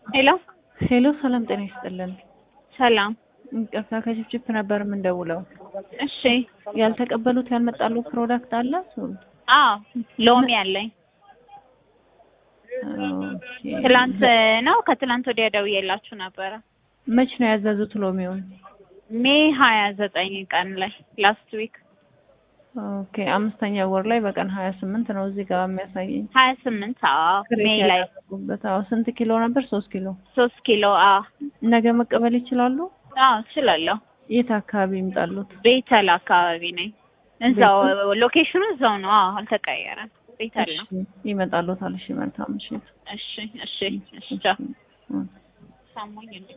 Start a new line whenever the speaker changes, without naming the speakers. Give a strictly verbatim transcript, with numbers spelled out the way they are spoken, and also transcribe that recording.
ሄሎ
ሄሎ ሰላም ጤና ይስጥልን።
ሰላም።
ይቅርታ ከችፕችፕ ነበር የምንደውለው።
እሺ።
ያልተቀበሉት ያልመጣሉት ፕሮዳክት አለ?
አዎ ሎሚ አለኝ።
ኦኬ።
ትላንት ነው ከትላንት ወዲያ ደውዬላችሁ ነበረ።
መች ነው ያዘዙት ሎሚውን?
ሜይ ሀያ ዘጠኝ ቀን ላይ ላስት ዊክ።
ኦኬ። አምስተኛ ወር ላይ በቀን ሀያ ስምንት ነው እዚህ ጋር የሚያሳየኝ።
ሀያ ስምንት አዎ ሜይ ላይ።
አዎ ስንት ኪሎ ነበር? ሶስት ኪሎ።
ሶስት ኪሎ አዎ።
ነገ መቀበል ይችላሉ?
አዎ እችላለሁ።
የት አካባቢ ይምጣሉት?
ቤተል አካባቢ ነኝ። እዛው ሎኬሽኑ እዛው ነው። አዎ አልተቀየረም። ቤተል ነው።
ይመጣሉታል። እሺ መልካም። እሺ
እሺ እሺ እሺ። ሳሙኝ